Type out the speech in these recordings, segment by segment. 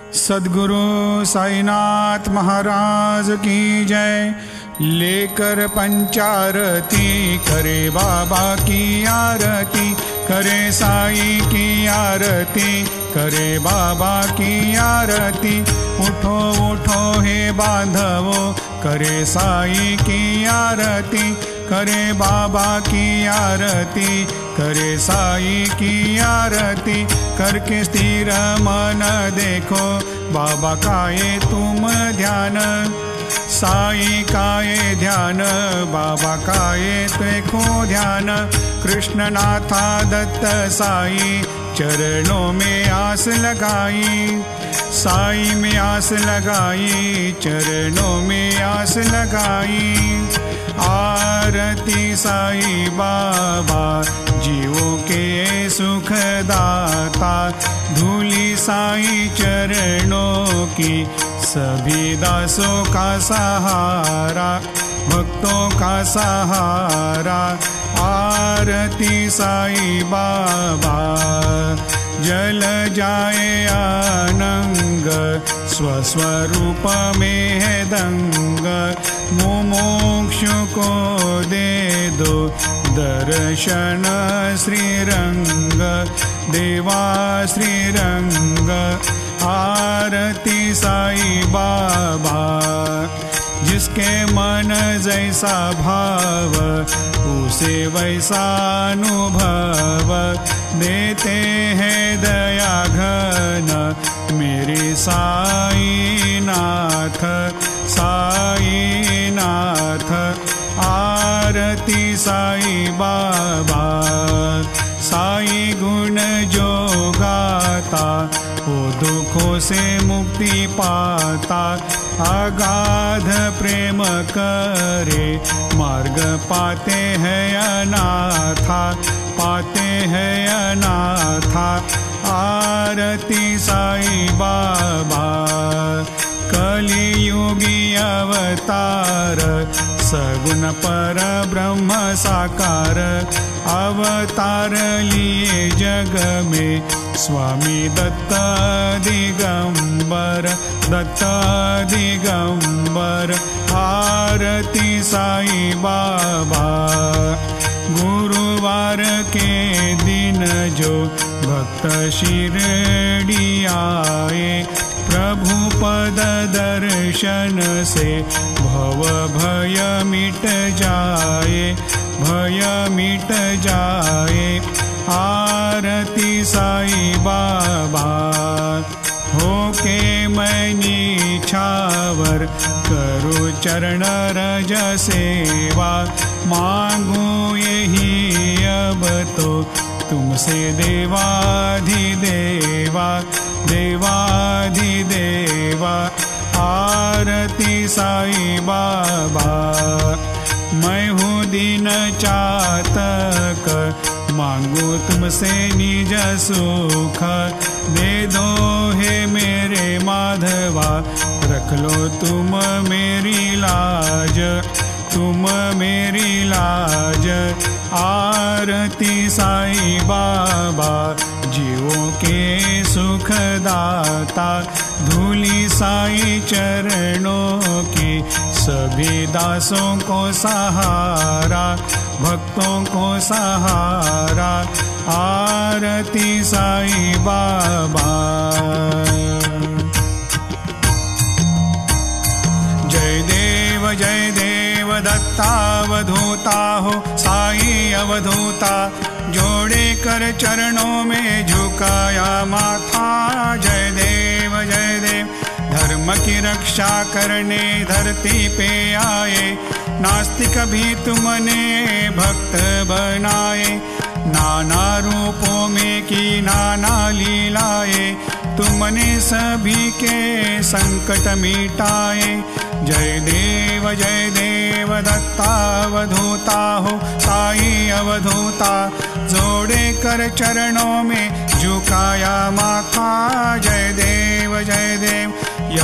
सद्गुरु साईनाथ महाराज की जय। लेकर पंचारती करे बाबा की आरती, करे साई की आरती, करे बाबा की आरती। उठो उठो हे बांधवो, करे साई की आरती, करे बाबा की आरती, करे साई की आरती। करके स्थिर मन देखो बाबा काये तुम ध्यान, साई काये ध्यान, बाबा काये देखो ध्यान। कृष्णनाथा दत्त साई चरणों में आस लगाई, साई में आस लगाई, चरणों में आस लगाई। आरती साई बाबा जीवों के सुखदाता, धूली साई चरणों की सभी दासों का सहारा, भक्तों का सहारा। आरती साई बाबा जल जाए आनंग, स्वस्वरूप में है दंग। मुमुक्षु को दे दो दर्शन श्रीरंग, देवा श्रीरंग। आरती साई बाबा जिसके मन जैसा भाव, उसे वैसा अनुभव। देते हैं दया घन मेरे साई नाथ, साई नाथ। आरती साई बाबा साई गुण जो गाता, वो दुखों से मुक्ति पाता। अगाध प्रेम करे मार्ग पाते हैं अनाथा, पाते हैं अनाथा। आरती साई बाबा कलियुगी अवतार, सगुण पर ब्रह्म साकार। अवतार लिए जग में स्वामी दत्त दिगंबर, दत्त दिगंबर। आरती साई बाबा गुरुवार के दिन जो भक्त शिरडी आए, प्रभु पद दर्शन से भव भय मिट जाए, भय मिट जाए। आरती साई बाबा होके मैं निछावर, करो चरण रज सेवा। मांगू यही अब तो तुमसे देवाधिदेवा, देवाधिदेवा। आरती साई बाबा मैं हूँ दीन चातक, मांगू तुमसे निज सुख। दे दो हे मेरे माधवा, रख लो तुम मेरी लाज, तुम मेरी लाज। आरती साई बाबा जीवों के सुखदाता, धूली साई चरणों की सभी दासों को सहारा, भक्तों को सहारा। आरती साई बाबा जय देव दत्तावधूता हो साई अवधूता। जोड़े कर चरणों में झुकाया माथा, जय देव धर्म की रक्षा करने धरती पे आए। नास्तिक भी तुमने भक्त बनाए, नाना रूपों में की नाना लीलाएं। तुमने सभी के संकट मिटाए, जय देव दत्तावधूता हो साई अवधूता। जोड़े कर चरणों में झुकाया माथा, जय देव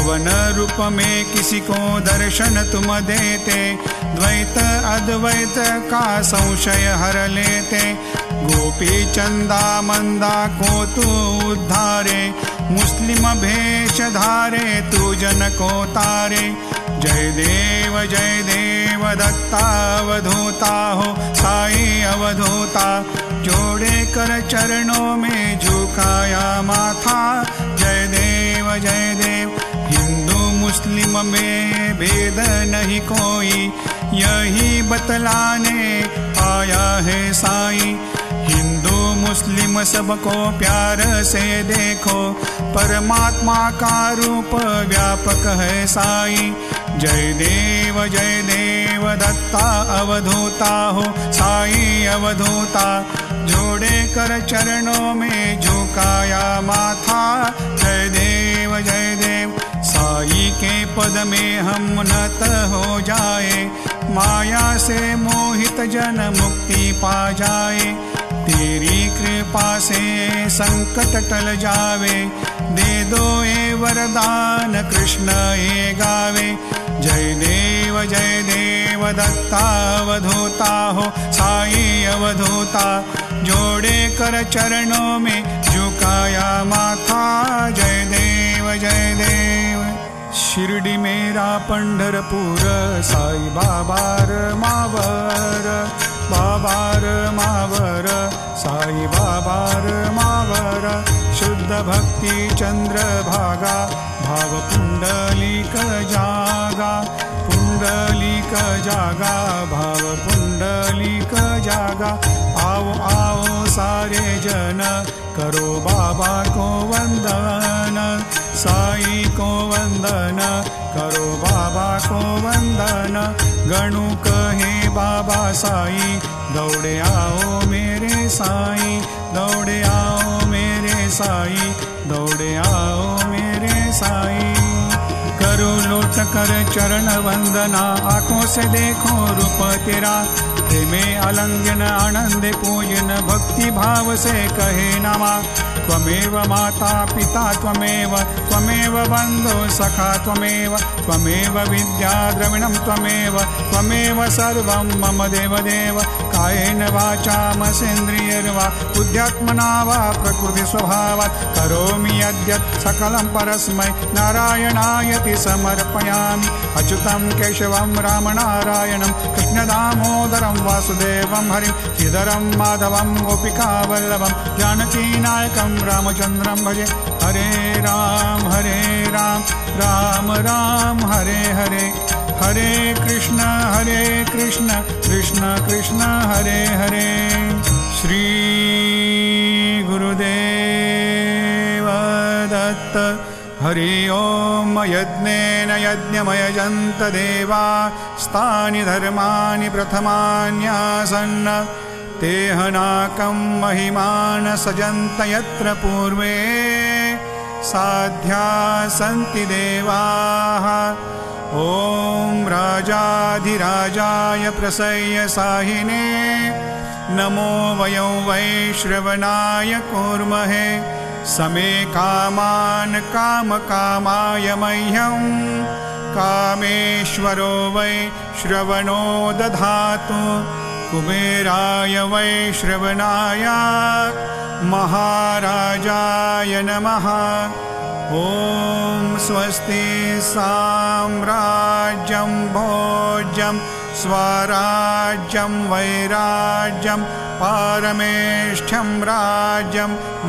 यवन रूप में किसी को दर्शन तुम देते, द्वैत अद्वैत का संशय हर लेते। गोपी चंदा मंदा को तू उद्धारे, मुस्लिम भेष धारे तू जन को तारे। जय देव दत्तावधूता हो साई अवधूता, जोड़े कर चरणों में झुकाया माथा। जय देव हिंदू मुस्लिम में भेद नहीं कोई, यही बतलाने आया है साई। हिंदू मुस्लिम सबको प्यार से देखो, परमात्मा का रूप व्यापक है साई। जय देव दत्ता अवधूता हो साई अवधूता, जोड़े कर चरणों में झुकाया माथा। जय देव साई के पद में हम नत हो जाए, माया से मोहित जन मुक्ति पा जाए। तेरी कृपा से संकट टल जावे, दे दो ए वरदान कृष्ण ये गावे। जय देव दत्तावधूता हो साई अवधूता, जोड़े कर चरणों में झुकाया माथा। जय देव शिरडी मेरा पंढरपूर, साई बाबार मावर, बाबार मावर, साई बाबार मावर। शुद्ध भक्ति चंद्र भागा, भाव पुंडलिक जागा, पुंडलिक जागा, भाव पुंडलिक जागा। आओ आओ सारे जन, करो बाबा को वंदन, साई को वंदन, करो बाबा को वंदन। गणु कहे बाबा साई, दौड़े आओ मेरे साई, दौड़े आओ मेरे साई, दौड़े आओ मेरे साई। करो लोट कर चरण वंदना, आंखों से देखो रूप तेरा। प्रेमे अलंघन आनंद पूजन, भक्ति भाव से कहे नमा। त्वमेव माता पिता त्वमेव, त्वमेव बंधु सखा त्वमेव, त्वमेव विद्या द्रविणं त्वमेव, त्वमेव सर्वं मम देवदेव। कायेन वाचा मनसेन्द्रियैर्वा बुद्ध्यात्मना वा प्रकृति स्वभावात्, करोमि यद्यत् सकलं परस्मै नारायणायति समर्पयामि। अच्युतं केशवं रामनारायणं कृष्णदामोदरं वासुदेवं हरिं, श्रीधरं माधवं गोपिकावल्लभं, जानकीनायकं रामचंद्रं भजे। हरे राम राम राम हरे हरे, हरे कृष्ण कृष्ण कृष्ण हरे हरे। श्री गुरुदेव दत्त। हरि ओम। यज्ञेन यज्ञमयजन्त देवा, स्तानि धर्माणि प्रथमान्यासन्। तेहनाकं महिमान सजन्त यत्र पूर्वे, साध्या सन्ति देवाः। ॐ राजाधिराजाय प्रसय्य साहिने, नमो वयं वैश्रवणाय कुर्महे। समे कामान् कामकामाय मह्यं, कामेश्वरो वै श्रवणो दधातु। कुबेराय वैश्रवणाय महाराजाय नमः। ॐ स्वस्ति साम्राज्यं भोज्यं स्वराज्यं वैराज्यं पारमेष्ठ्यं राज्यं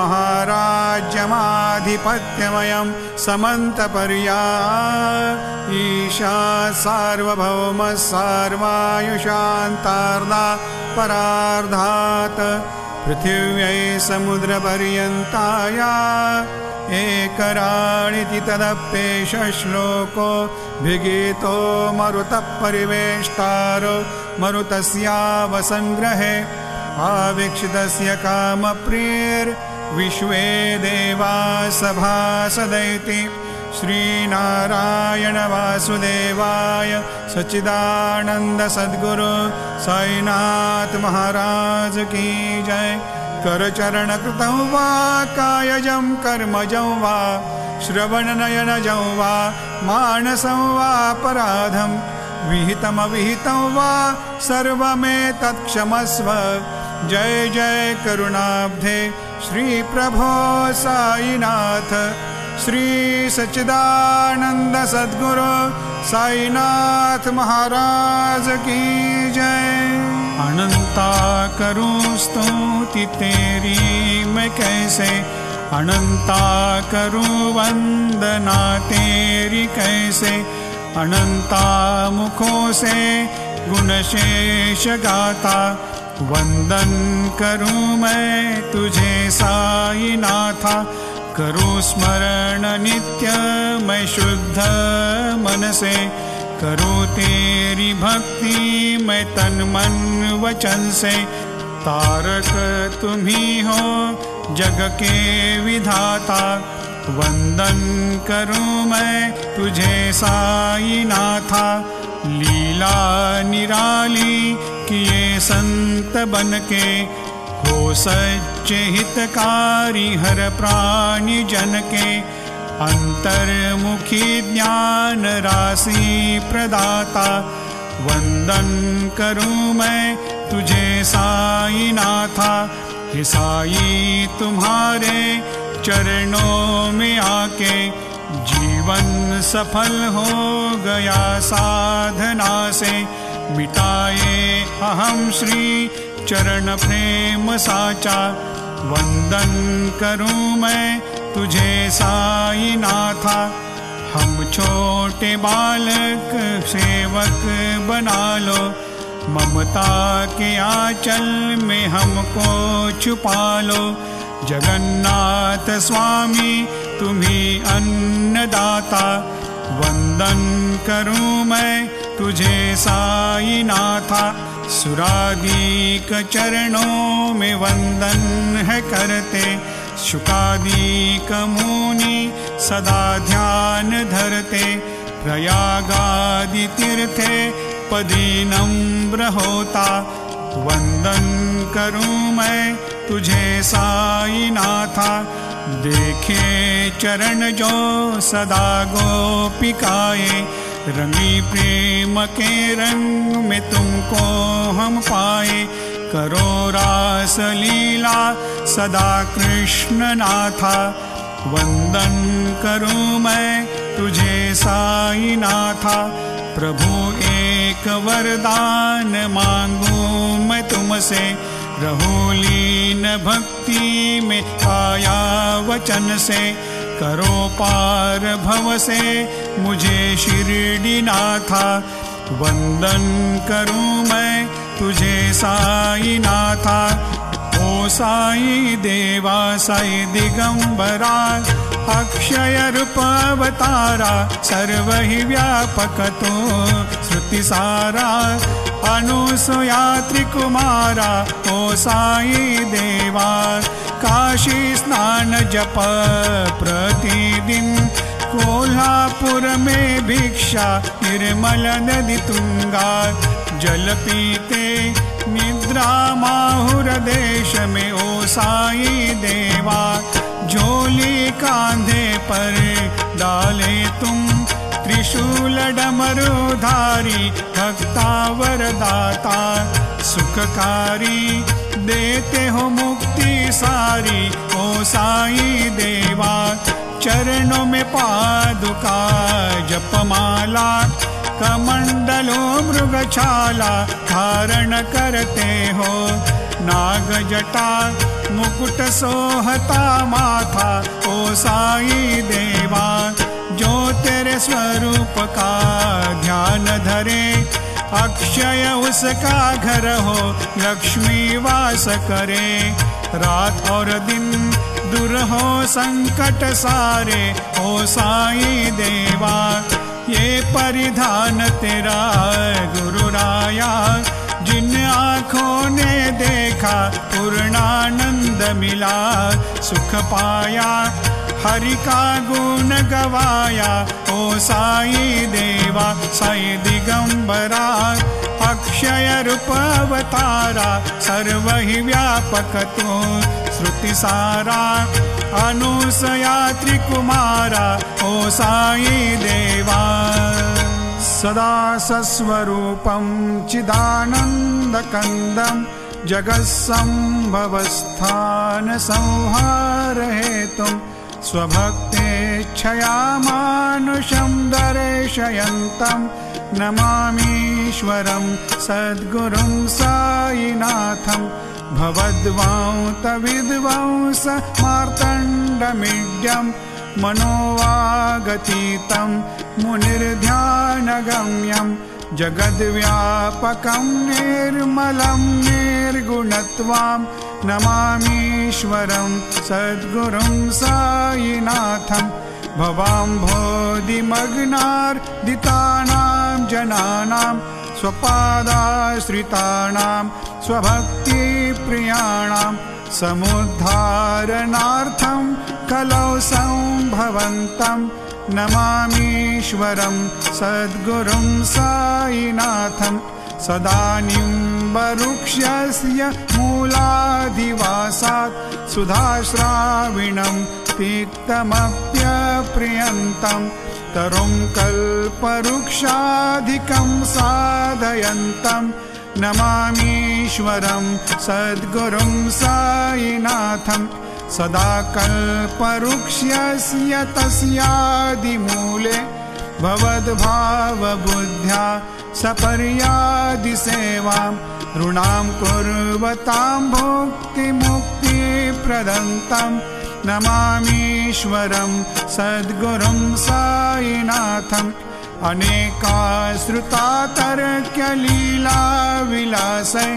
महाराज्यमाधिपत्यमयं समन्तपर्या ईशा सार्वभौम सर्वायुषान्तार्धा परार्धात् पृथिव्यै समुद्रपर्यन्ताया एकराणिति तदप्येष श्लोको भिगीतो मरुतः परिवेष्टारो मरुतस्यावसंग्रहे आवीक्षितस्य कामप्रियैर्विश्वे देवा सभासदैति श्रीनारायण वासुदेवाय सच्चिदानंद सद्गुरु साईनाथ महाराज की जय। करचरण कृतं वा कायजं कर्मजं वा श्रवणनयनजं वा मानसं वा अपराधं विहितमविहितं वा सर्वमेतत्क्षमस्व। जय जय करुणाब्धे श्री प्रभो साईनाथ। श्री सच्चिदानंद सद्गुरु साईनाथ महाराज की जय। अनंता करूं स्तुति तेरी मैं कैसे, अनंता करूं वंदना तेरी कैसे। अनंता मुखों से गुणशेष गाता वंदन करूं मैं तुझे साईनाथा। करूं स्मरण नित्य मैं शुद्ध मन से, करूं तेरी भक्ति मैं तन मन वचन से। तारक तुम्ही हो जग के विधाता, वंदन करूं मैं तुझे साईनाथा। लीला निराली किए संत बन के, हो सच्चे हितकारी हर प्राणी जन के। अंतर्मुखी ज्ञान राशि प्रदाता, वंदन करूं मैं तुझे साईनाथा। हे साई तुम्हारे चरणों में आके, जीवन सफल हो गया साधना से। मिटाए अहम श्री चरण प्रेम साचा, वंदन करूं मैं तुझे साईनाथा। हम छोटे बालक सेवक बना लो, ममता के आंचल में हमको छुपा लो। जगन्नाथ स्वामी तुम्ही अन्नदाता, वंदन करूं मैं तुझे साईनाथा। सुरादीक चरणों में वंदन है करते, शुकादीक मुनि सदा ध्यान धरते। प्रयागादि तीर्थे पदी नम्र होता, वंदन करूं मैं तुझे साईनाथा। देखे चरण जो सदा गोपिकाए, रंगी प्रेम के रंग में तुमको हम पाए। करो रास लीला सदा कृष्ण नाथा, वंदन करूं मैं तुझे साईनाथा। प्रभु एक वरदान मांगूं मैं तुमसे, रहूं लीन भक्ति में काया वचन से। करो पार भव से मुझे शिरडी नाथा, वंदन करूं मैं तुझे साईनाथा। ओ साई देवा साई दिगंबरा, अक्षय रूप अवतारा, सर्व ही व्यापक तो श्रुति सारा। अनुसुया त्रिकुमारा ओ साई देवा, काशी स्नान जप प्रतिदिन। कोल्हापुर में भिक्षा निर्मल नदी तुंगा, जल पीते निद्रा माहुर देश में ओ साई देवा। झोली कांधे पर डाले तुम, त्रिशूल डमरुधारी भक्ता वरदाता। सुखकारी देते हो मुक्ति सारी ओ साई देवा। चरणों में पादुका जपमाला, कमंडलो मृगछाला धारण करते हो। नाग जटा मुकुट सोहता माथा ओ साई देवा। जो तेरे स्वरूप का ध्यान धरे, अक्षय उसका घर हो लक्ष्मी वास करे। रात और दिन दूर हो संकट सारे ओ साई देवा। ये परिधान तेरा गुरु राया, जिन आँखों ने देखा पूर्णानंद मिला। सुख पाया हरि का गुण गवाया ओ साई देवा साई दिगंबरा अक्षय रूप अवतारा सर्व ही व्यापक तू श्रुति सारा अनुसया त्रिकुमारा ओ साई देवा सदा सस्वरूपं चिदानन्दकन्दं जगत्सम्भवस्थान संहारहेतुं स्वभक्तेच्छया मानुषं दर्शयन्तं नमामीश्वरं सद्गुरुं साईनाथं भवद्वांतविद्वांस मार्तण्डमीड्यं मनोवागतीतं मुनिर्ध्यानगम्यं जगद्व्यापकं निर्मलं निर्गुणत्वां नमामीश्वरं सद्गुरुं साईनाथं भवाम्भोधिमग्नार्दितानां जनानां स्वपादाश्रितानां स्वभक्तिप्रियाणां समुद्धारणार्थं कलौ सम्भवन्तं नमामीश्वरं सद्गुरुं साईनाथं सदा निम्बवृक्षस्य मूलाधिवासात् सुधाश्राविणं तिक्तमप्यप्रियन्तं तरुं कल्पवृक्षाधिकं साधयन्तं नमामीश्वरं सद्गुरुं साईनाथं सदा कल्पवृक्षस्य तस्यादिमूले भवद्भावबुद्ध्या सपर्यादिसेवां ऋणां कुर्वतां भुक्तिमुक्तिप्रदन्तं नमामीश्वरं सद्गुरुं साईनाथं अनेकाश्रुतातर्क्यलीलाविलासै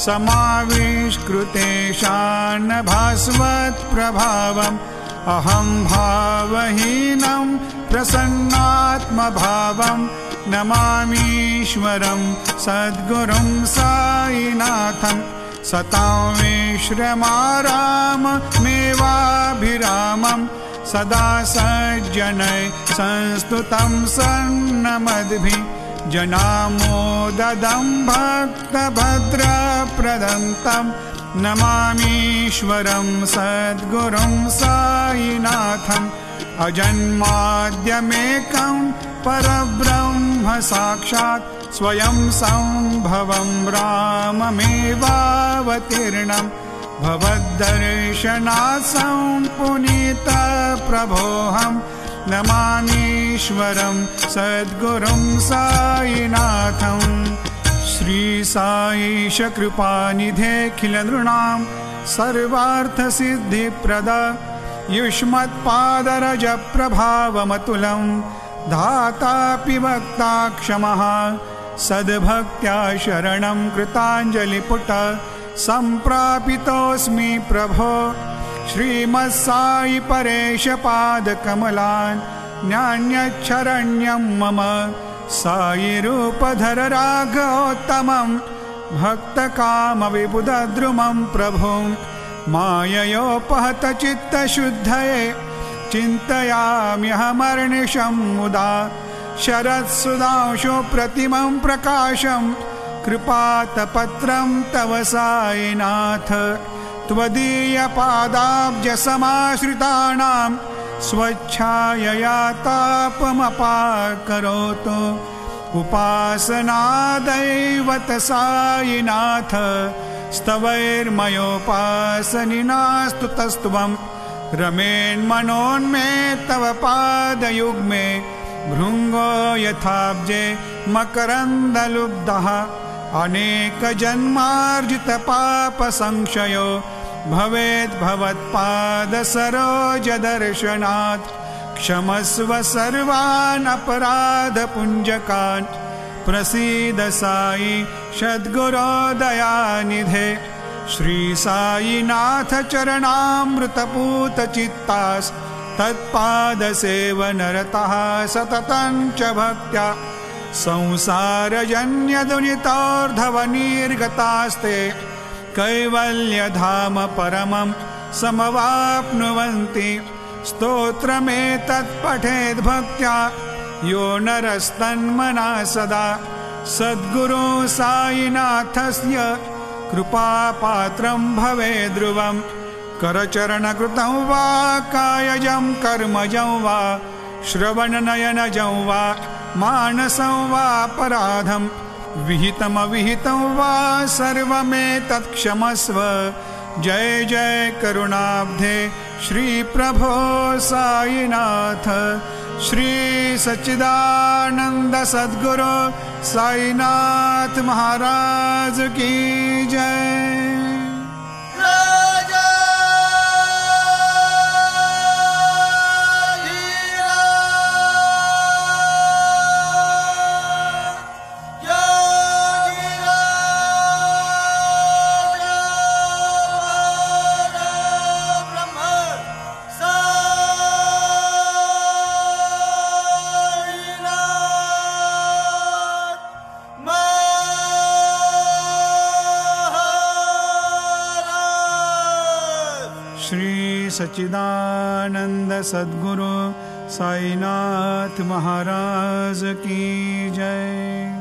समाविष्कृतेषान् भास्वत्प्रभावम् अहं भावहीनं प्रसन्नात्मभावं नमामीश्वरं सद्गुरुं साईनाथं सतां विश्रमाराममेवाभिरामं सदा सज्जनैः संस्तुतं सन्नमद्भिः जनामोददं भक्तभद्रप्रदन्तं नमामीश्वरं सद्गुरुं साईनाथं अजन्माद्यमेकं परब्रह्म साक्षात् स्वयं सम्भवं राममेवावतीर्णं भवद्दर्शनात् सम्पुनीतप्रभोऽहं नमामीश्वरं सद्गुरुं साईनाथं श्री साईश कृपानिधेऽखिलनृणां सर्वार्थसिद्धिप्रद युष्मत्पादरजप्रभावमतुलं धातापि वक्ता क्षमः सद्भक्त्या शरणं कृताञ्जलिपुट सम्प्रापितोऽस्मि प्रभो श्रीमत्साई परेश पादकमलान् न्यान्यच्छरण्यं मम साई रूपधर राघवोत्तमं भक्तकामविबुधद्रुमं प्रभुं माययोपहतचित्तशुद्धये चिन्तयाम्यहमर्निशं मुदा शरत्सुधांशुप्रतिमं प्रकाशं कृपातपत्रं तव साईनाथ त्वदीयपादाब्जसमाश्रितानां स्वच्छायया तापमपाकरोतु उपासनादैवत साईनाथ स्तवैर्मयोपासनिनास्तुतस्त्वं रमेन्मनोन्मे तव पादयुग्मे भृङ्गो यथाब्जे मकरन्दलुब्धः अनेकजन्मार्जितपापसंक्षयो भवेद्भवत्पादसरोजदर्शनात् क्षमस्व सर्वान् अपराधपुञ्जकान् प्रसीद साई सद्गुरो दयानिधे श्री साईनाथ चरणामृतपूतचित्तास् तत्पादसेवनरतः सततं च भक्त्या संसारजन्यदुरितोर्धवनिर्गतास्ते कैवल्यधाम परमं समवाप्नुवन्ति स्तोत्रमेतत् पठेद् भक्त्या यो नरस्तन्मना सदा सद्गुरु साईनाथस्य कृपापात्रं भवेद् ध्रुवम् करचरणकृतं वा कायजं कर्मजं वा श्रवणनयनजं वा मानसं वा अपराधं विहितमविहितं वा सर्वमेतत् क्षमस्व जय जय करुणाब्धे श्री प्रभो साईनाथ श्री सच्चिदानंद सद्गुरु साईनाथ महाराज की जय। श्री सच्चिदानंद सद्गुरु साईनाथ महाराज की जय।